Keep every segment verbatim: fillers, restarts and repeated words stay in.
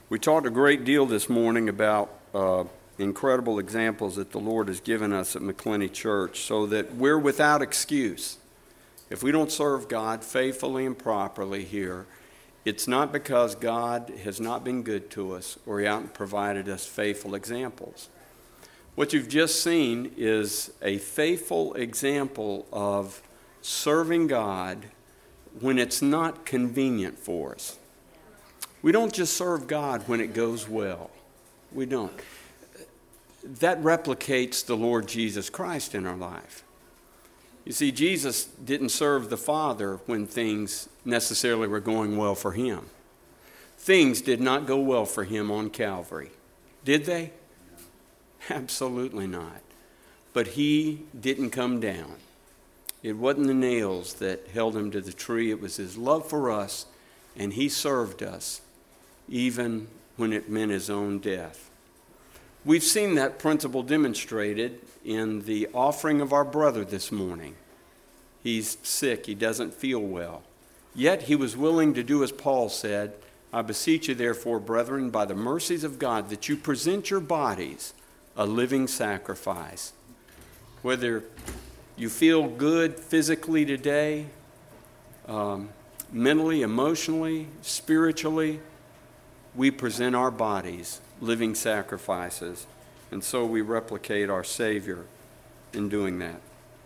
We talked a great deal this morning about uh, incredible examples that the Lord has given us at McClenny Church so that we're without excuse. If we don't serve God faithfully and properly here, it's not because God has not been good to us or He hasn't provided us faithful examples. What you've just seen is a faithful example of serving God when it's not convenient for us. We don't just serve God when it goes well. We don't. That replicates the Lord Jesus Christ in our life. You see, Jesus didn't serve the Father when things necessarily were going well for Him. Things did not go well for Him on Calvary. Did they? Absolutely not. But He didn't come down. It wasn't the nails that held Him to the tree. It was His love for us, and He served us even when it meant His own death. We've seen that principle demonstrated in the offering of our brother this morning. He's sick. He doesn't feel well. Yet He was willing to do as Paul said, I beseech you therefore, brethren, by the mercies of God, that you present your bodies a living sacrifice. Whether you feel good physically today, um, mentally, emotionally, spiritually, we present our bodies living sacrifices, and so we replicate our Savior in doing that.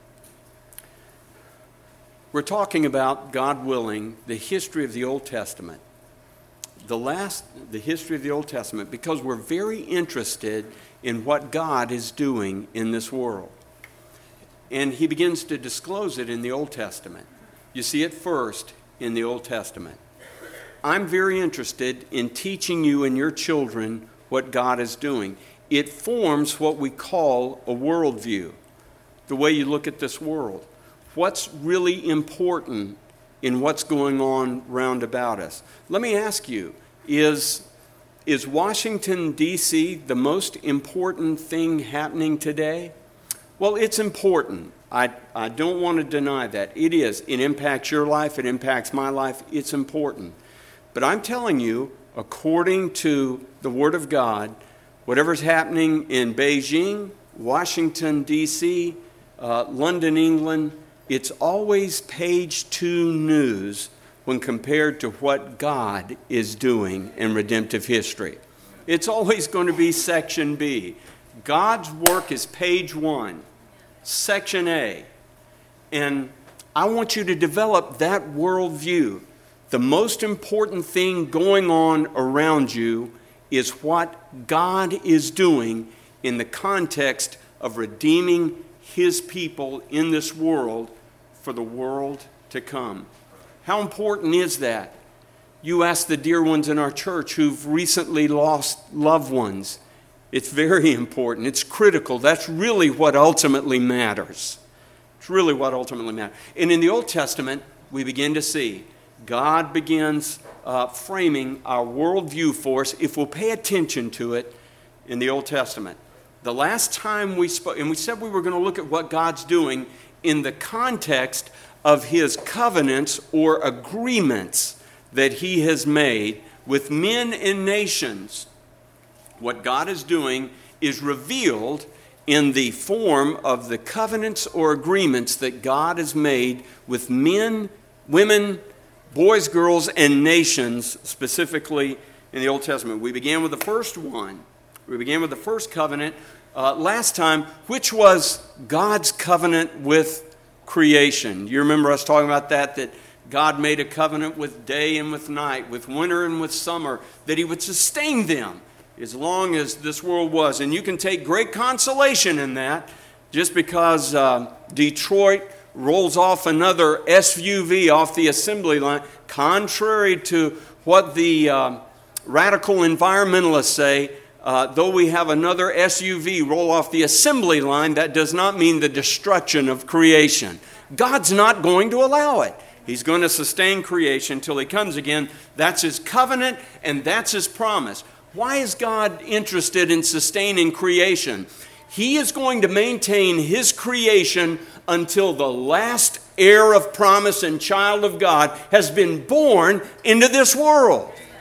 We're talking about, God willing, the history of the Old Testament. The last, the history of the Old Testament, because we're very interested in what God is doing in this world. And He begins to disclose it in the Old Testament. You see it first in the Old Testament. I'm very interested in teaching you and your children what God is doing. It forms what we call a worldview, the way you look at this world. What's really important in what's going on round about us? Let me ask you, is, is Washington, D C the most important thing happening today? Well, it's important. I, I don't want to deny that. It is. It impacts your life. It impacts my life. It's important. But I'm telling you, according to the Word of God, whatever's happening in Beijing, Washington, D C, uh, London, England, it's always page two news when compared to what God is doing in redemptive history. It's always going to be section B. God's work is page one, section A. And I want you to develop that worldview. The most important thing going on around you is what God is doing in the context of redeeming His people in this world for the world to come. How important is that? You ask the dear ones in our church who've recently lost loved ones. It's very important. It's critical. That's really what ultimately matters. It's really what ultimately matters. And in the Old Testament, we begin to see God begins uh, framing our worldview for us if we'll pay attention to it in the Old Testament. The last time we spoke, and we said we were going to look at what God's doing in the context of His covenants or agreements that He has made with men and nations. What God is doing is revealed in the form of the covenants or agreements that God has made with men, women, boys, girls, and nations, specifically in the Old Testament. We began with the first one. We began with the first covenant uh, last time, which was God's covenant with creation. You remember us talking about that, that God made a covenant with day and with night, with winter and with summer, that He would sustain them as long as this world was. And you can take great consolation in that, just because uh, Detroit rolls off another S U V off the assembly line, contrary to what the uh, radical environmentalists say. Uh, though we have another S U V roll off the assembly line, that does not mean the destruction of creation. God's not going to allow it. He's going to sustain creation until He comes again. That's His covenant and that's His promise. Why is God interested in sustaining creation? He is going to maintain His creation until the last heir of promise and child of God has been born into this world.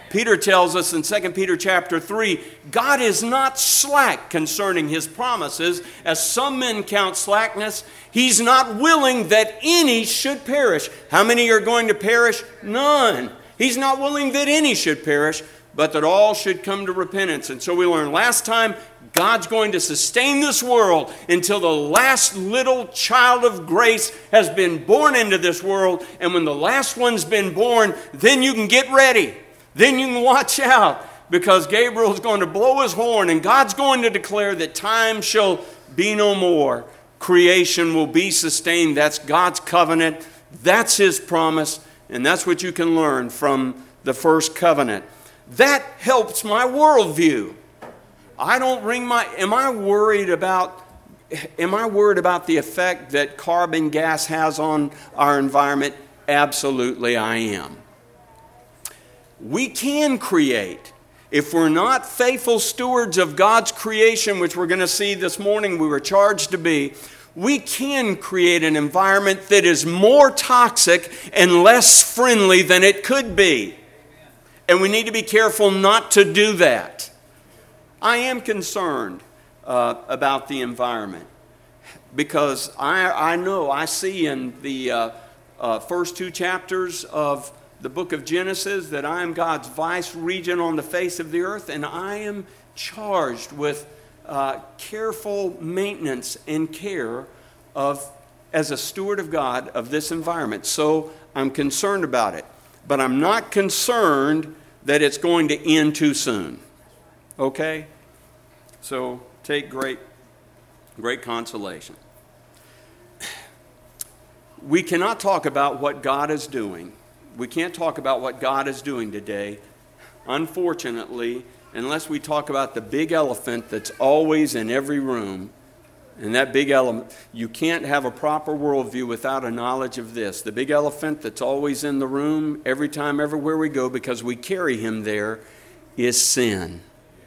Peter tells us in Second Peter chapter three, God is not slack concerning his promises, as some men count slackness. He's not willing that any should perish. How many are going to perish? None. He's not willing that any should perish, but that all should come to repentance. And so we learned last time, God's going to sustain this world until the last little child of grace has been born into this world. And when the last one's been born, then you can get ready. Then you can watch out, because Gabriel's going to blow his horn and God's going to declare that time shall be no more. Creation will be sustained. That's God's covenant. That's his promise. And that's what you can learn from the first covenant. That helps my worldview. I don't ring my, am I worried about, am I worried about the effect that carbon gas has on our environment? Absolutely I am. We can create. If we're not faithful stewards of God's creation, which we're going to see this morning we were charged to be, we can create an environment that is more toxic and less friendly than it could be. And we need to be careful not to do that. I am concerned uh, about the environment, because I, I know, I see in the uh, uh, first two chapters of the book of Genesis that I am God's vice regent on the face of the earth, and I am charged with uh, careful maintenance and care of, as a steward of God, of this environment. So I'm concerned about it, but I'm not concerned that it's going to end too soon. Okay? So take great, great consolation. We cannot talk about what God is doing. We can't talk about what God is doing today, unfortunately, unless we talk about the big elephant that's always in every room. And that big elephant, you can't have a proper worldview without a knowledge of this. The big elephant that's always in the room, every time, everywhere we go, because we carry him there, is sin.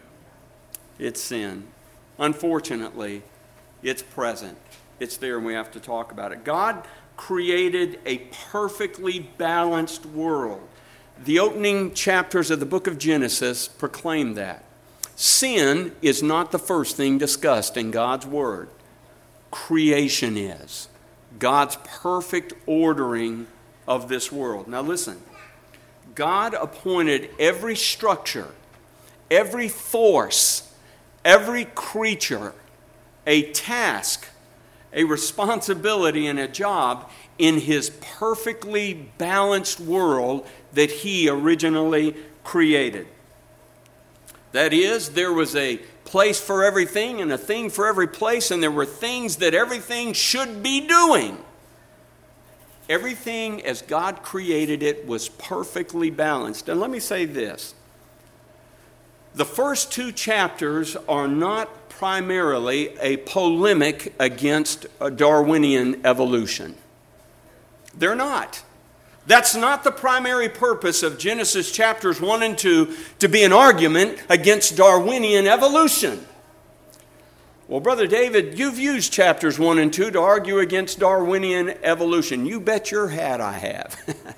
It's sin. Unfortunately, it's present. It's there, and we have to talk about it. God created a perfectly balanced world. The opening chapters of the book of Genesis proclaim that. Sin is not the first thing discussed in God's word. Creation is. God's perfect ordering of this world. Now listen, God appointed every structure, every force, every creature, a task, a responsibility, and a job in his perfectly balanced world that he originally created. That is, there was a place for everything and a thing for every place, and there were things that everything should be doing. Everything as God created it was perfectly balanced. And let me say this. The first two chapters are not primarily a polemic against a Darwinian evolution. They're not. That's not the primary purpose of Genesis chapters one and two, to be an argument against Darwinian evolution. Well, Brother David, you've used chapters one and two to argue against Darwinian evolution. You bet your hat I have.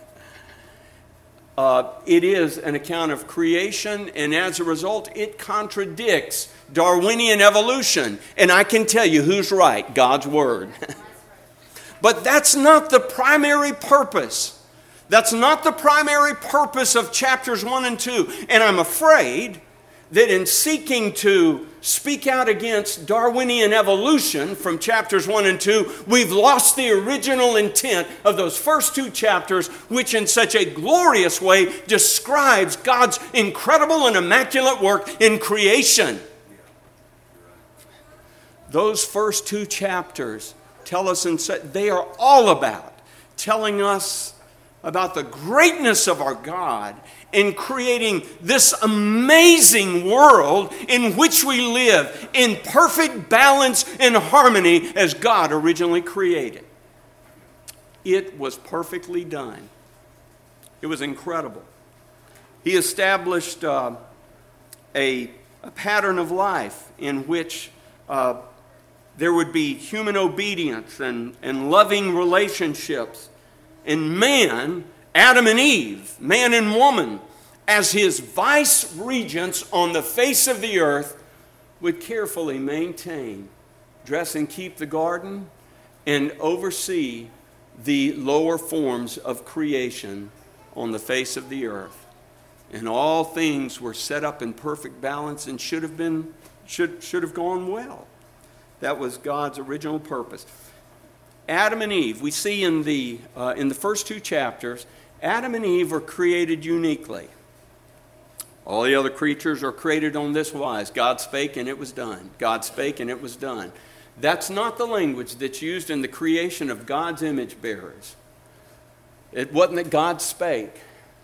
uh, it is an account of creation, and as a result, it contradicts Darwinian evolution. And I can tell you who's right, God's Word. But that's not the primary purpose. That's not the primary purpose of chapters one and two. And I'm afraid that in seeking to speak out against Darwinian evolution from chapters one and two, we've lost the original intent of those first two chapters, which in such a glorious way describes God's incredible and immaculate work in creation. Those first two chapters tell us, in such, they are all about telling us about the greatness of our God in creating this amazing world in which we live in perfect balance and harmony as God originally created. It was perfectly done. It was incredible. He established uh, a, a pattern of life in which uh, there would be human obedience and, and loving relationships. And man, Adam and Eve, man and woman, as his vice regents on the face of the earth, would carefully maintain, dress and keep the garden, and oversee the lower forms of creation on the face of the earth. And all things were set up in perfect balance and should have been should should have gone well. That was God's original purpose. Adam and Eve, we see in the uh, in the first two chapters, Adam and Eve are created uniquely. All the other creatures are created on this wise. God spake and it was done. God spake and it was done. That's not the language that's used in the creation of God's image bearers. It wasn't that God spake.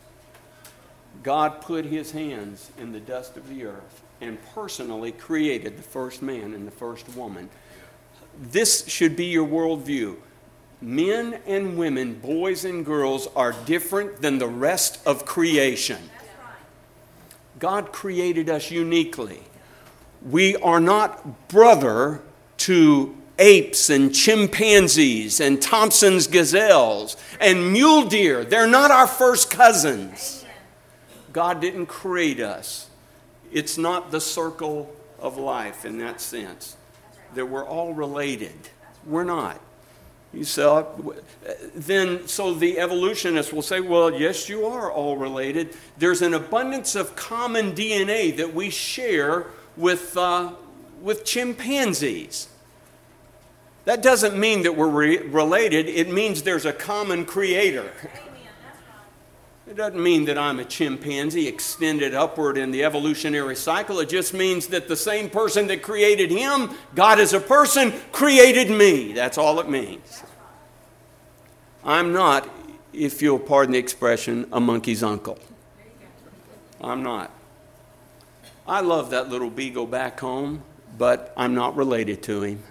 God put his hands in the dust of the earth and personally created the first man and the first woman. This should be your worldview. Men and women, boys and girls, are different than the rest of creation. God created us uniquely. We are not brother to apes and chimpanzees and Thompson's gazelles and mule deer. They're not our first cousins. God didn't create us. It's not the circle of life in that sense. That we're all related. We're not. You say, then, so the evolutionists will say, well, yes, you are all related. There's an abundance of common D N A that we share with, uh, with chimpanzees. That doesn't mean that we're re- related. It means there's a common creator. It doesn't mean that I'm a chimpanzee extended upward in the evolutionary cycle. It just means that the same person that created him, God as a person, created me. That's all it means. I'm not, if you'll pardon the expression, a monkey's uncle. I'm not. I love that little beagle back home, but I'm not related to him.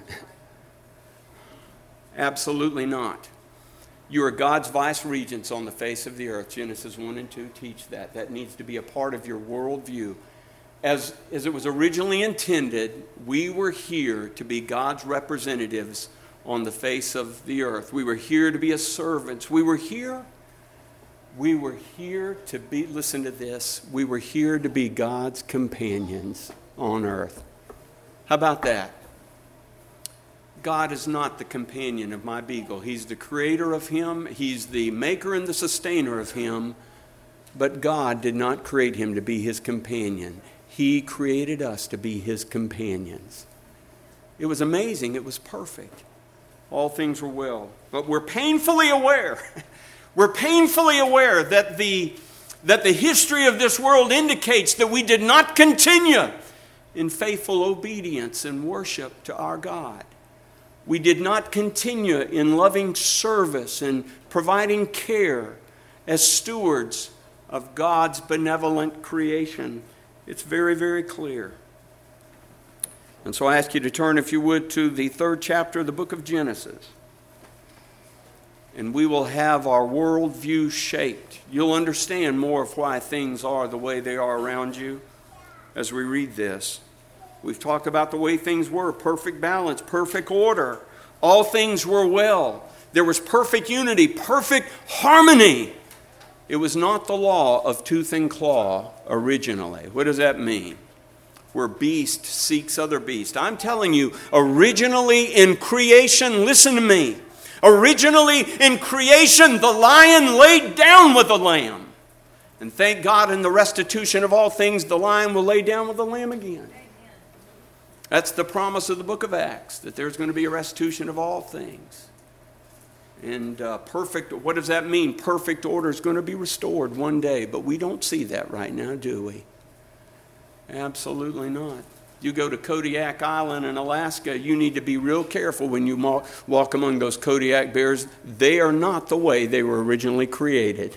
Absolutely not. You are God's vice regents on the face of the earth. Genesis one and two teach that. That needs to be a part of your worldview. As, as it was originally intended, we were here to be God's representatives on the face of the earth. We were here to be His servants. We were here, we were here to be, listen to this, we were here to be God's companions on earth. How about that? God is not the companion of my beagle. He's the creator of him. He's the maker and the sustainer of him. But God did not create him to be his companion. He created us to be his companions. It was amazing. It was perfect. All things were well. But we're painfully aware. We're painfully aware that the, that the history of this world indicates that we did not continue in faithful obedience and worship to our God. We did not continue in loving service and providing care as stewards of God's benevolent creation. It's very, very clear. And so I ask you to turn, if you would, to the third chapter of the book of Genesis. And we will have our worldview shaped. You'll understand more of why things are the way they are around you as we read this. We've talked about the way things were, perfect balance, perfect order. All things were well. There was perfect unity, perfect harmony. It was not the law of tooth and claw originally. What does that mean? Where beast seeks other beast. I'm telling you, originally in creation, listen to me. Originally in creation, the lion laid down with the lamb. And thank God in the restitution of all things, the lion will lay down with the lamb again. That's the promise of the book of Acts, that there's going to be a restitution of all things. And uh, perfect, what does that mean? Perfect order is going to be restored one day, but we don't see that right now, do we? Absolutely not. You go to Kodiak Island in Alaska, you need to be real careful when you walk among those Kodiak bears. They are not the way they were originally created.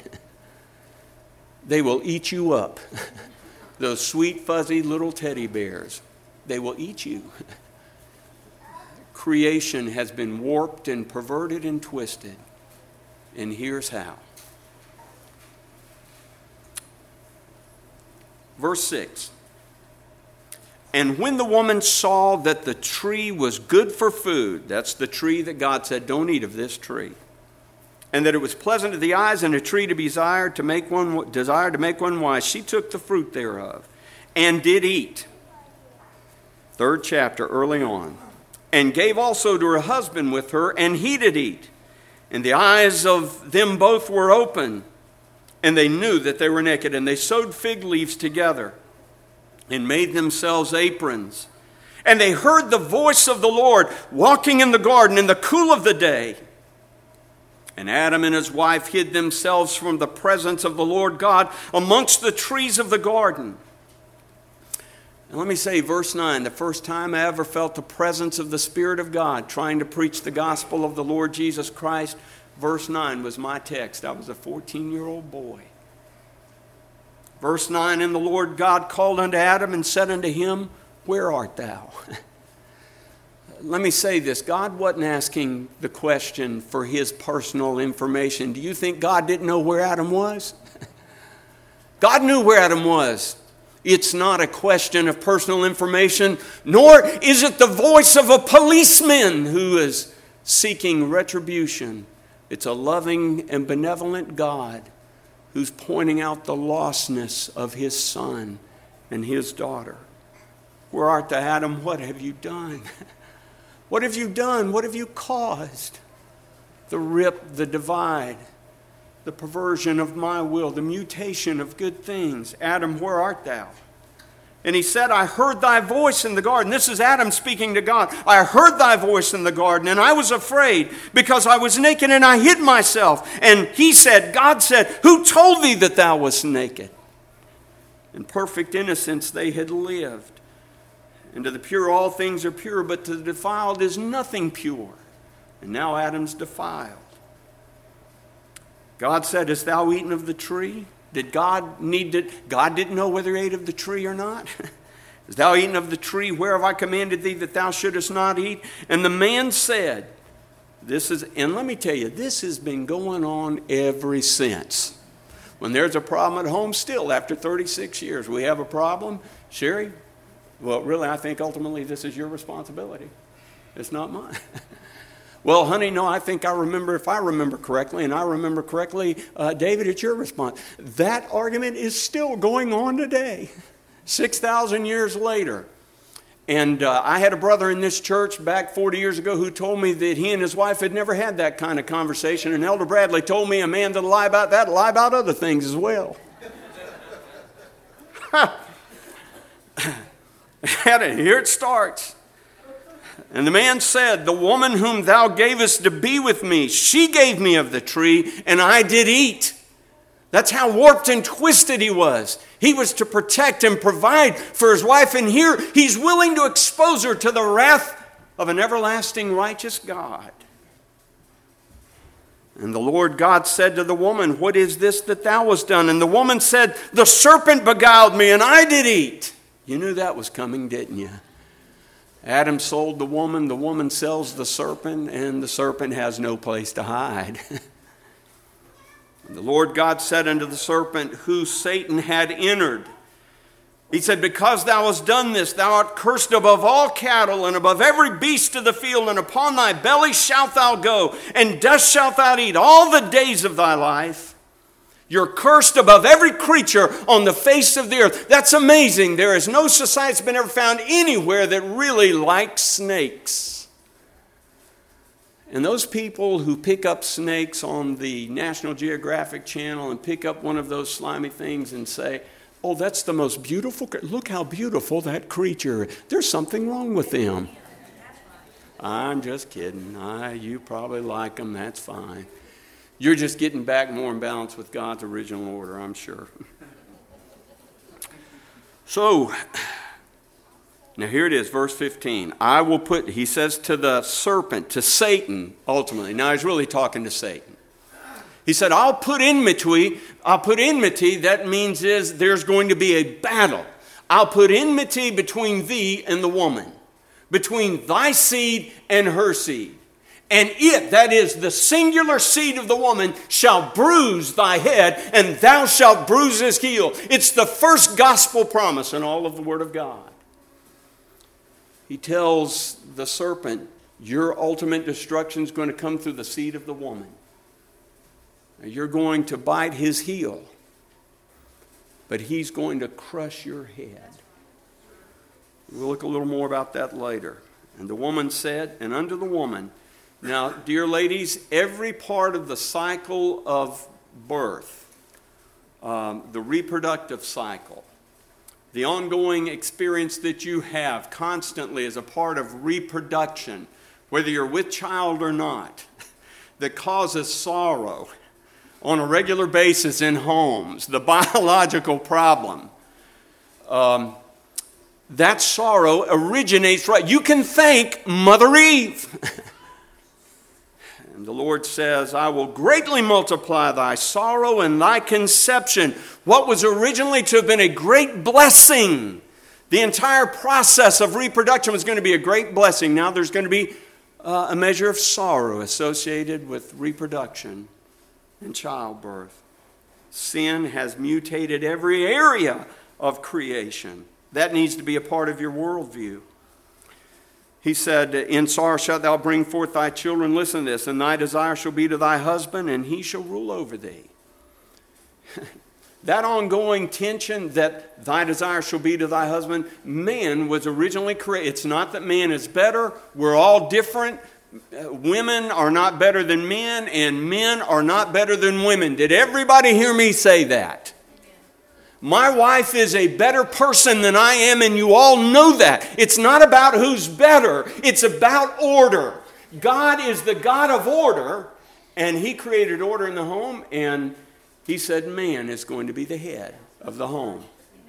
They will eat you up. Those sweet, fuzzy little teddy bears. They will eat you. Creation has been warped and perverted and twisted. And here's how. Verse six. And when the woman saw that the tree was good for food, that's the tree that God said, don't eat of this tree. and that it was pleasant to the eyes, and a tree to be desired to make one desired to make one wise. She took the fruit thereof, and did eat. Third chapter, early on. And gave also to her husband with her, and he did eat. And the eyes of them both were open, and they knew that they were naked. And they sewed fig leaves together, and made themselves aprons. And they heard the voice of the Lord walking in the garden in the cool of the day. And Adam and his wife hid themselves from the presence of the Lord God amongst the trees of the garden. And let me say, verse nine, the first time I ever felt the presence of the Spirit of God trying to preach the gospel of the Lord Jesus Christ, verse nine was my text. I was a fourteen-year-old boy. Verse nine, and the Lord God called unto Adam and said unto him, where art thou? Let me say this. God wasn't asking the question for his personal information. Do you think God didn't know where Adam was? God knew where Adam was. It's not a question of personal information, nor is it the voice of a policeman who is seeking retribution. It's a loving and benevolent God who's pointing out the lostness of his son and his daughter. Where art thou, Adam? What have you done? What have you done? What have you caused? The rip, the divide, the perversion of my will, the mutation of good things. Adam, where art thou? And he said, I heard thy voice in the garden. This is Adam speaking to God. I heard thy voice in the garden, and I was afraid because I was naked and I hid myself. And he said, God said, who told thee that thou wast naked? In perfect innocence they had lived. And to the pure all things are pure, but to the defiled is nothing pure. And now Adam's defiled. God said, hast thou eaten of the tree? Did God need to, God didn't know whether he ate of the tree or not? Hast thou eaten of the tree whereof I commanded thee that thou shouldest not eat? And the man said, this is, and let me tell you, this has been going on ever since. When there's a problem at home, still after thirty-six years, we have a problem. Sherry, well, really, I think ultimately this is your responsibility. It's not mine. Well, honey, no, I think I remember, if I remember correctly, and I remember correctly, uh, David, it's your response. That argument is still going on today, six thousand years later. And uh, I had a brother in this church back forty years ago who told me that he and his wife had never had that kind of conversation. And Elder Bradley told me a man that'll lie about that, lie about other things as well. And here it starts. And the man said, the woman whom thou gavest to be with me, she gave me of the tree, and I did eat. That's how warped and twisted he was. He was to protect and provide for his wife, and here he's willing to expose her to the wrath of an everlasting righteous God. And the Lord God said to the woman, what is this that thou hast done? And the woman said, the serpent beguiled me, and I did eat. You knew that was coming, didn't you? Adam sold the woman, the woman sells the serpent, and the serpent has no place to hide. And the Lord God said unto the serpent, who Satan had entered, he said, because thou hast done this, thou art cursed above all cattle and above every beast of the field, and upon thy belly shalt thou go, and dust shalt thou eat all the days of thy life. You're cursed above every creature on the face of the earth. That's amazing. There is no society that's been ever found anywhere that really likes snakes. And those people who pick up snakes on the National Geographic Channel and pick up one of those slimy things and say, oh, that's the most beautiful, look how beautiful that creature is. There's something wrong with them. I'm just kidding. I, you probably like them. That's fine. You're just getting back more in balance with God's original order, I'm sure. So, now here it is, verse fifteen. I will put, he says to the serpent, to Satan, ultimately. Now he's really talking to Satan. He said, I'll put enmity. I'll put enmity. That means is there's going to be a battle. I'll put enmity between thee and the woman, between thy seed and her seed. And it, that is the singular seed of the woman, shall bruise thy head, and thou shalt bruise his heel. It's the first gospel promise in all of the Word of God. He tells the serpent, your ultimate destruction is going to come through the seed of the woman. You're going to bite his heel, but he's going to crush your head. We'll look a little more about that later. And the woman said, and unto the woman, now, dear ladies, every part of the cycle of birth, um, the reproductive cycle, the ongoing experience that you have constantly as a part of reproduction, whether you're with child or not, that causes sorrow on a regular basis in homes, the biological problem, um, that sorrow originates right. You can thank Mother Eve. And the Lord says, I will greatly multiply thy sorrow and thy conception. What was originally to have been a great blessing, the entire process of reproduction was going to be a great blessing. Now there's going to be uh, a measure of sorrow associated with reproduction and childbirth. Sin has mutated every area of creation. That needs to be a part of your worldview. He said, in sorrow shalt thou bring forth thy children. Listen to this. And thy desire shall be to thy husband, and he shall rule over thee. That ongoing tension that thy desire shall be to thy husband, man was originally created. It's not that man is better. We're all different. Women are not better than men, and men are not better than women. Did everybody hear me say that? My wife is a better person than I am, and you all know that. It's not about who's better. It's about order. God is the God of order, and he created order in the home, and he said man is going to be the head of the home.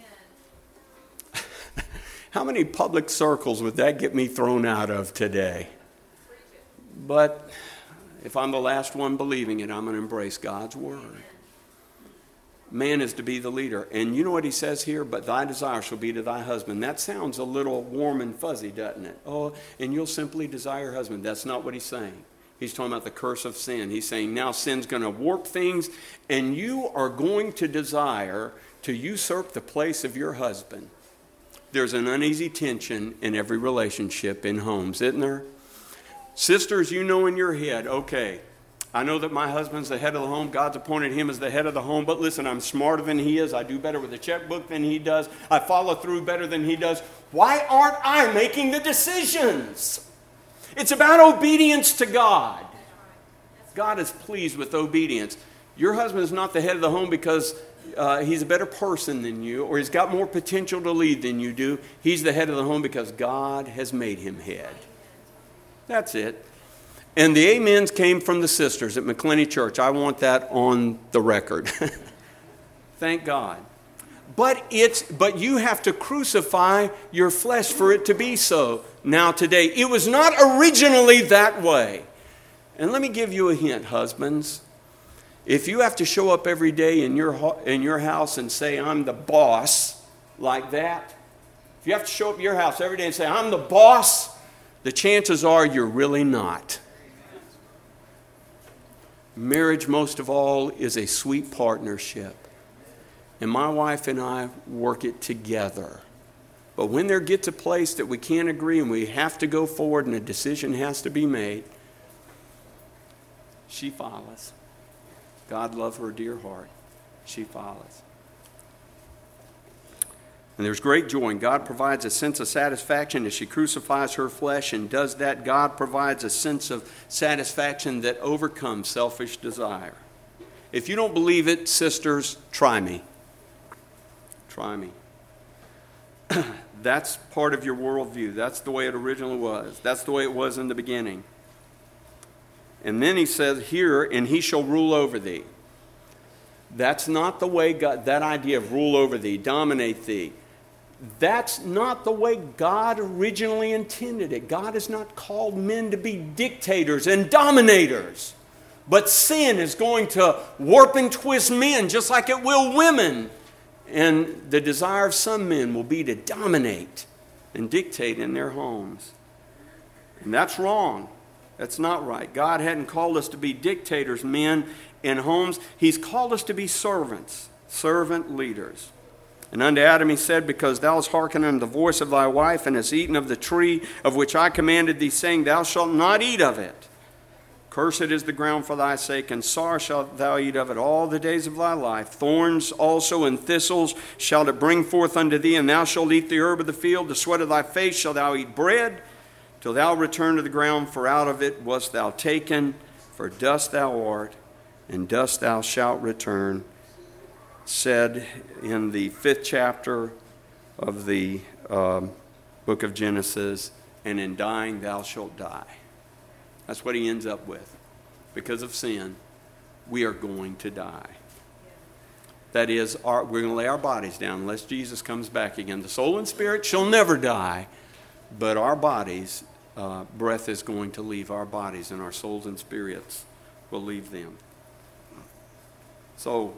How many public circles would that get me thrown out of today? But if I'm the last one believing it, I'm going to embrace God's word. Man is to be the leader. And you know what he says here? But thy desire shall be to thy husband. That sounds a little warm and fuzzy, doesn't it? Oh, and you'll simply desire your husband. That's not what he's saying. He's talking about the curse of sin. He's saying now sin's going to warp things, and you are going to desire to usurp the place of your husband. There's an uneasy tension in every relationship in homes, isn't there? Sisters, you know in your head, okay, I know that my husband's the head of the home. God's appointed him as the head of the home. But listen, I'm smarter than he is. I do better with a checkbook than he does. I follow through better than he does. Why aren't I making the decisions? It's about obedience to God. God is pleased with obedience. Your husband is not the head of the home because uh, he's a better person than you, or he's got more potential to lead than you do. He's the head of the home because God has made him head. That's it. And the amens came from the sisters at McClenny Church. I want that on the record. Thank God. But it's but you have to crucify your flesh for it to be so now today. It was not originally that way. And let me give you a hint, husbands. If you have to show up every day in your in your house and say, I'm the boss, like that, if you have to show up at your house every day and say, I'm the boss, the chances are you're really not. Marriage, most of all, is a sweet partnership. And my wife and I work it together. But when there gets a place that we can't agree and we have to go forward and a decision has to be made, she follows. God love her dear heart. She follows. And there's great joy, and God provides a sense of satisfaction as she crucifies her flesh, and does that. God provides a sense of satisfaction that overcomes selfish desire. If you don't believe it, sisters, try me. Try me. That's part of your worldview. That's the way it originally was. That's the way it was in the beginning. And then he says here, and he shall rule over thee. That's not the way God, that idea of rule over thee, dominate thee. That's not the way God originally intended it. God has not called men to be dictators and dominators. But sin is going to warp and twist men just like it will women. And the desire of some men will be to dominate and dictate in their homes. And that's wrong. That's not right. God hadn't called us to be dictators, men, in homes. He's called us to be servants, servant leaders. And unto Adam he said, because thou hast hearkened unto the voice of thy wife, and hast eaten of the tree of which I commanded thee, saying, thou shalt not eat of it. Cursed is the ground for thy sake, and sorrow shalt thou eat of it all the days of thy life. Thorns also and thistles shalt it bring forth unto thee, and thou shalt eat the herb of the field. The sweat of thy face shalt thou eat bread, till thou return to the ground, for out of it wast thou taken, for dust thou art, and dust thou shalt return. Said in the fifth chapter of the um, book of Genesis, and in dying thou shalt die. That's what he ends up with. Because of sin, we are going to die. That is, our, we're going to lay our bodies down unless Jesus comes back again. The soul and spirit shall never die, but our bodies, uh, breath is going to leave our bodies, and our souls and spirits will leave them. So,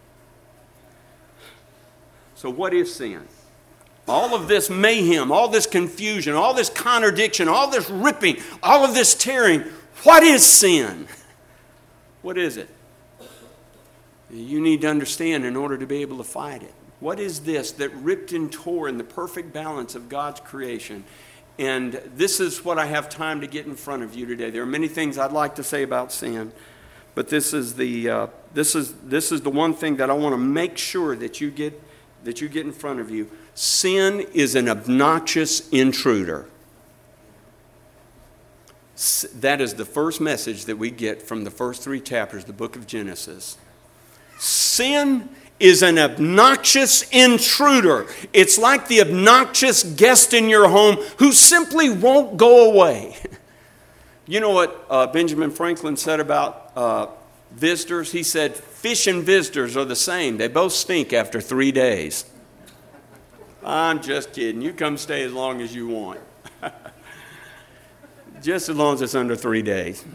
so what is sin? All of this mayhem, all this confusion, all this contradiction, all this ripping, all of this tearing. What is sin? What is it? You need to understand in order to be able to fight it. What is this that ripped and tore in the perfect balance of God's creation? And this is what I have time to get in front of you today. There are many things I'd like to say about sin, but this is the uh, this is this is the one thing that I want to make sure that you get that you get in front of you. Sin is an obnoxious intruder. That is the first message that we get from the first three chapters of the book of Genesis. Sin is an obnoxious intruder. It's like the obnoxious guest in your home who simply won't go away. You know what uh, Benjamin Franklin said about uh, visitors? He said, fish and visitors are the same. They both stink after three days. I'm just kidding. You come stay as long as you want. Just as long as it's under three days.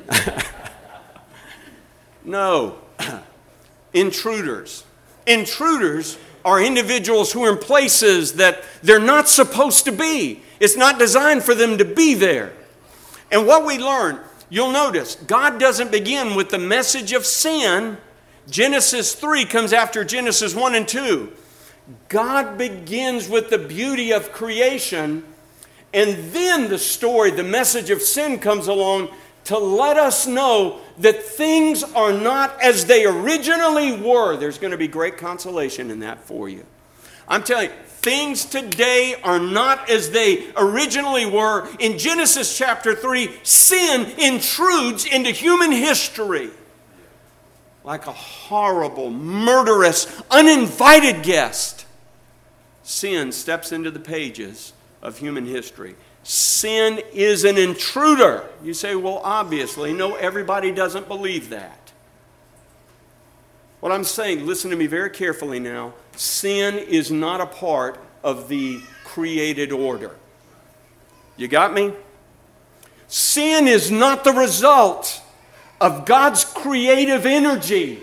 No. Intruders. Intruders are individuals who are in places that they're not supposed to be. It's not designed for them to be there. And what we learn, you'll notice, God doesn't begin with the message of sin. Genesis three comes after Genesis one and two. God begins with the beauty of creation, and then the story, the message of sin comes along to let us know that things are not as they originally were. There's going to be great consolation in that for you. I'm telling you, things today are not as they originally were. In Genesis chapter three, sin intrudes into human history like a horrible, murderous, uninvited guest. Sin steps into the pages of human history. Sin is an intruder. You say, well, obviously, no, everybody doesn't believe that. What I'm saying, listen to me very carefully now, sin is not a part of the created order. You got me? Sin is not the result of God's creative energy.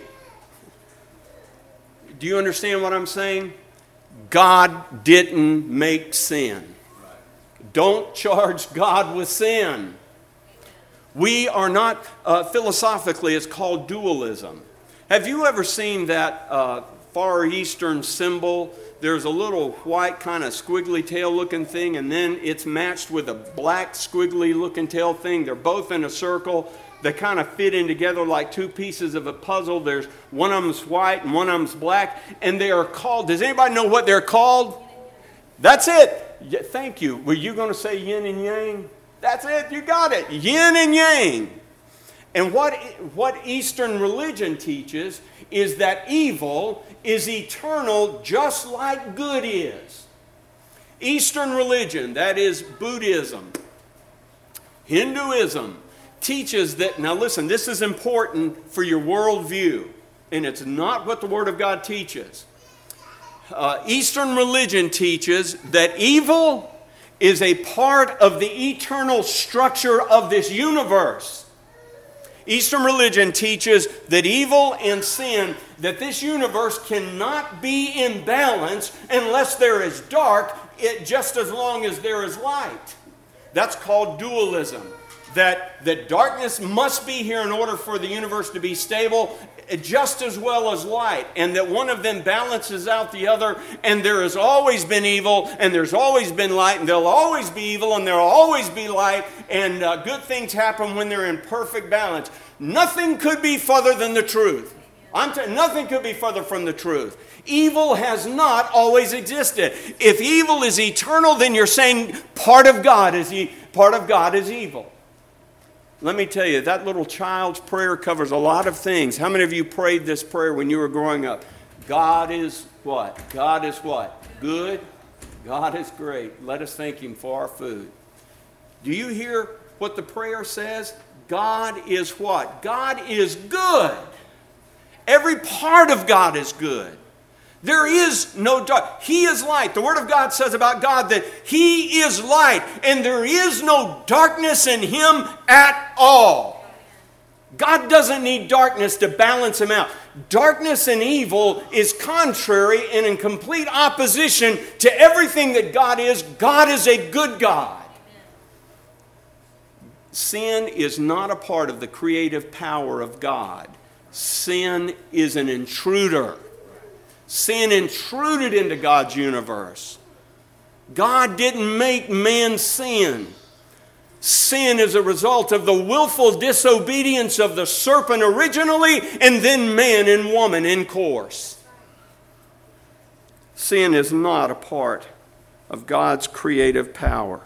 Do you understand what I'm saying? God didn't make sin. Don't charge God with sin. We are not, uh, philosophically, it's called dualism. Have you ever seen that uh, Far Eastern symbol? There's a little white kind of squiggly tail looking thing, and then it's matched with a black squiggly looking tail thing. They're both in a circle. They kind of fit in together like two pieces of a puzzle. There's one of them's white and one of them's black, and they are called, does anybody know what they're called? That's it. Yeah, thank you. Were you going to say yin and yang? That's it. You got it. Yin and yang. And what, what Eastern religion teaches is that evil is eternal just like good is. Eastern religion, that is Buddhism, Hinduism, teaches that, now listen, this is important for your worldview, and it's not what the Word of God teaches. Uh, Eastern religion teaches that evil is a part of the eternal structure of this universe. Eastern religion teaches that evil and sin, that this universe cannot be in balance unless there is dark, it, just as long as there is light. That's called dualism. that, that darkness must be here in order for the universe to be stable, just as well as light, and that one of them balances out the other, and there has always been evil, and there's always been light, and there'll always be evil, and there'll always be light, and uh, good things happen when they're in perfect balance. Nothing could be further than the truth. I'm t- nothing could be further from the truth. Evil has not always existed. If evil is eternal, then you're saying part of God is e- part of God is evil. Let me tell you, that little child's prayer covers a lot of things. How many of you prayed this prayer when you were growing up? God is what? God is what? Good. God is great. Let us thank Him for our food. Do you hear what the prayer says? God is what? God is good. Every part of God is good. There is no dark. He is light. The Word of God says about God that He is light, and there is no darkness in Him at all. God doesn't need darkness to balance Him out. Darkness and evil is contrary and in complete opposition to everything that God is. God is a good God. Sin is not a part of the creative power of God. Sin is an intruder. Sin intruded into God's universe. God didn't make man sin. Sin is a result of the willful disobedience of the serpent originally, and then man and woman in course. Sin is not a part of God's creative power.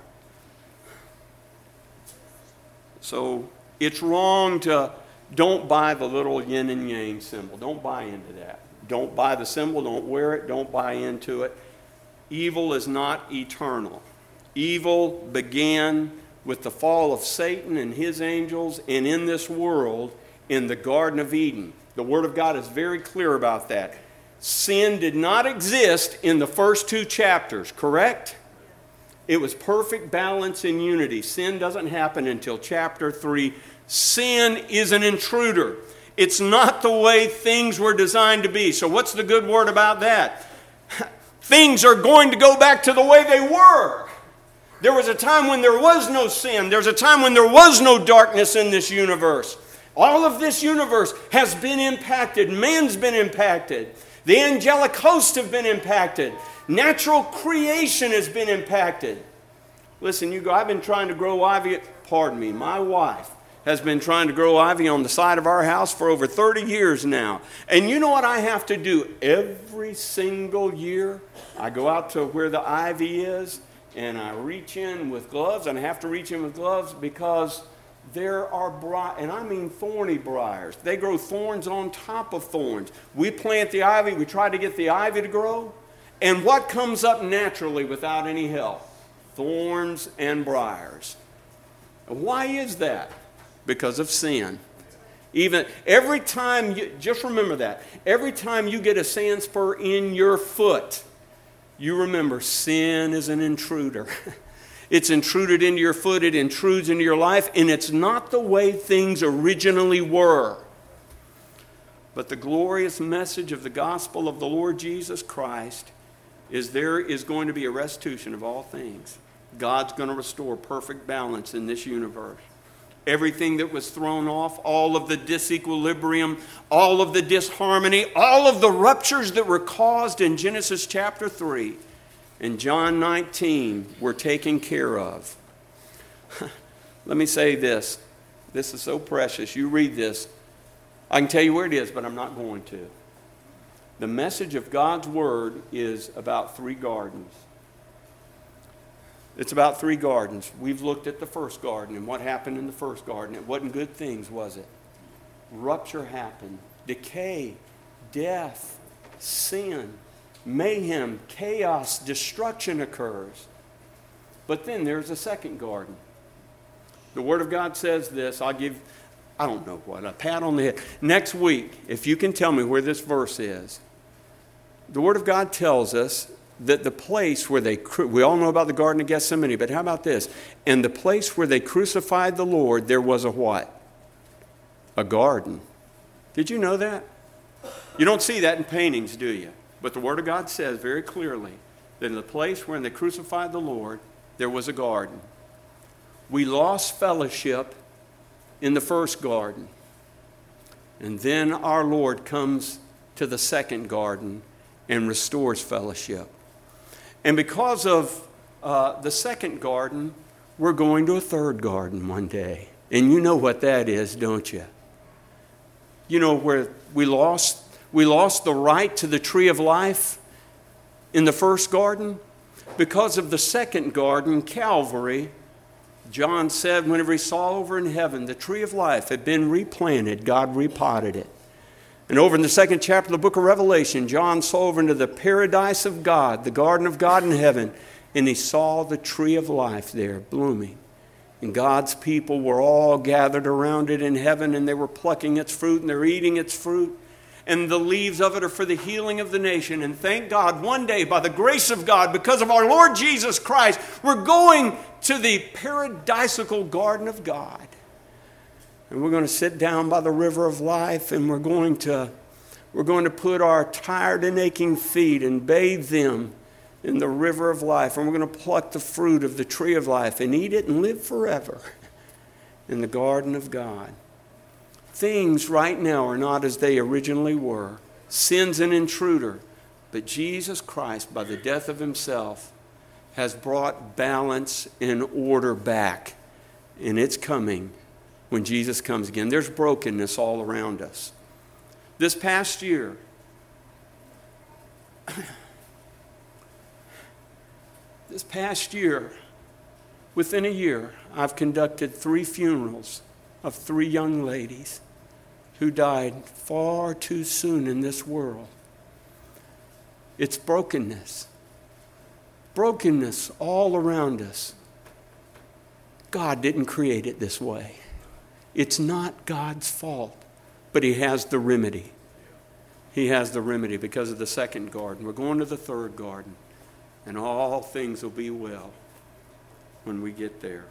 So it's wrong to don't buy the little yin and yang symbol. Don't buy into that. Don't buy the symbol, don't wear it, don't buy into it. Evil is not eternal. Evil began with the fall of Satan and his angels, and in this world, in the Garden of Eden. The Word of God is very clear about that. Sin did not exist in the first two chapters, correct? It was perfect balance and unity. Sin doesn't happen until chapter three. Sin is an intruder. It's not the way things were designed to be. So what's the good word about that? Things are going to go back to the way they were. There was a time when there was no sin. There was a time when there was no darkness in this universe. All of this universe has been impacted. Man's been impacted. The angelic hosts have been impacted. Natural creation has been impacted. Listen, you go, I've been trying to grow ivy. Pardon me, my wife has been trying to grow ivy on the side of our house for over thirty years now. And you know what I have to do every single year? I go out to where the ivy is, and I reach in with gloves, and I have to reach in with gloves because there are, bri- and I mean thorny briars. They grow thorns on top of thorns. We plant the ivy, we try to get the ivy to grow, and what comes up naturally without any help? Thorns and briars. Why is that? Because of sin. Even every time you, just remember that, every time you get a sand spur in your foot, you remember sin is an intruder. It's intruded into your foot, it intrudes into your life, and it's not the way things originally were. But the glorious message of the gospel of the Lord Jesus Christ is there is going to be a restitution of all things. God's going to restore perfect balance in this universe. Everything that was thrown off, all of the disequilibrium, all of the disharmony, all of the ruptures that were caused in Genesis chapter three and John nineteen were taken care of. Let me say this. This is so precious. You read this. I can tell you where it is, but I'm not going to. The message of God's Word is about three gardens. It's about three gardens. We've looked at the first garden and what happened in the first garden. It wasn't good things, was it? Rupture happened. Decay, death, sin, mayhem, chaos, destruction occurs. But then there's a second garden. The Word of God says this. I'll give, I don't know what, a pat on the head. Next week, if you can tell me where this verse is. The Word of God tells us that the place where they, we all know about the Garden of Gethsemane, but how about this? And the place where they crucified the Lord, there was a what? A garden. Did you know that? You don't see that in paintings, do you? But the Word of God says very clearly that in the place where they crucified the Lord, there was a garden. We lost fellowship in the first garden. And then our Lord comes to the second garden and restores fellowship. And because of uh, the second garden, we're going to a third garden one day. And you know what that is, don't you? You know, where we lost, we lost the right to the tree of life in the first garden. Because of the second garden, Calvary, John said whenever he saw over in heaven the tree of life had been replanted, God repotted it. And over in the second chapter of the book of Revelation, John saw over into the paradise of God, the garden of God in heaven, and he saw the tree of life there blooming. And God's people were all gathered around it in heaven, and they were plucking its fruit, and they're eating its fruit. And the leaves of it are for the healing of the nation. And thank God, one day, by the grace of God, because of our Lord Jesus Christ, we're going to the paradisical garden of God. And we're going to sit down by the river of life, and we're going to, we're going to put our tired and aching feet and bathe them in the river of life. And we're going to pluck the fruit of the tree of life and eat it and live forever in the garden of God. Things right now are not as they originally were. Sin's an intruder. But Jesus Christ, by the death of himself, has brought balance and order back. And it's coming when Jesus comes again. There's brokenness all around us. This past year, this past year, within a year, I've conducted three funerals of three young ladies who died far too soon in this world. It's brokenness. Brokenness all around us. God didn't create it this way. It's not God's fault, but he has the remedy. He has the remedy because of the second garden. We're going to the third garden, and all things will be well when we get there.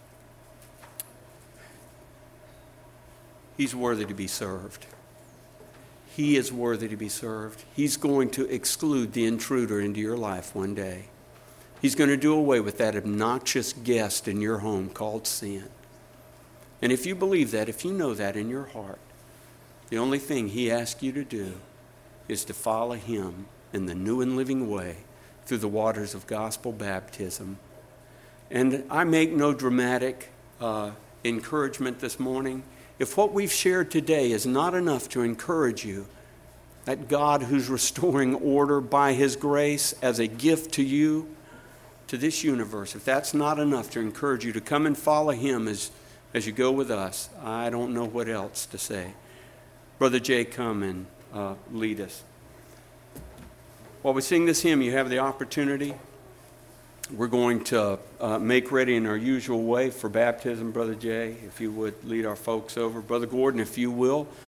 He's worthy to be served. He is worthy to be served. He's going to exclude the intruder into your life one day. He's going to do away with that obnoxious guest in your home called sin. And if you believe that, if you know that in your heart, the only thing he asks you to do is to follow him in the new and living way through the waters of gospel baptism. And I make no dramatic uh, encouragement this morning. If what we've shared today is not enough to encourage you, that God who's restoring order by his grace as a gift to you, to this universe, if that's not enough to encourage you to come and follow him as, as you go with us, I don't know what else to say. Brother Jay, come and uh, lead us. While we sing this hymn, you have the opportunity. We're going to uh, make ready in our usual way for baptism. Brother Jay, if you would lead our folks over. Brother Gordon, if you will.